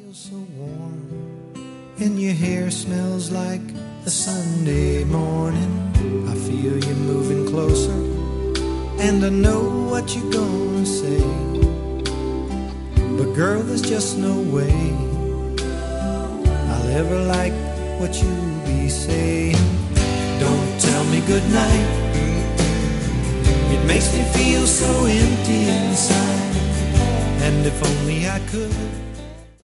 feel so warm, and your hair smells like a Sunday morning. I feel you moving closer, and I know what you're gonna say. But girl, there's just no way I'll ever like what you be saying. Don't tell me goodnight, it makes me feel so empty inside. And if only I could